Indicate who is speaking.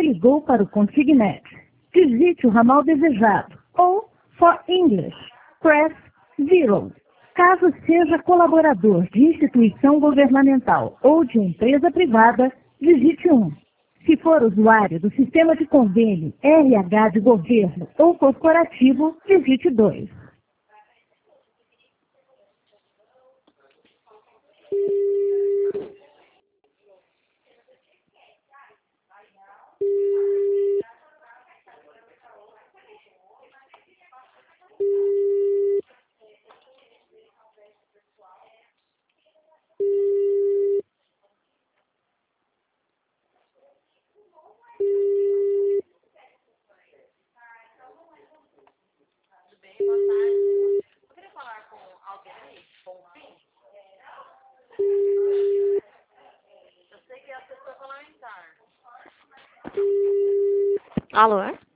Speaker 1: ligou para o Consignet. Digite o ramal desejado. Ou, for English, press 0. Caso seja colaborador de instituição governamental ou de empresa privada, digite 1. Se for usuário do sistema de convênio, RH de governo ou corporativo, digite 2.
Speaker 2: Tudo bem, boa tarde. Eu queria falar com alguém aí, Bonfim. Eu sei que é a pessoa parlamentar. Alô?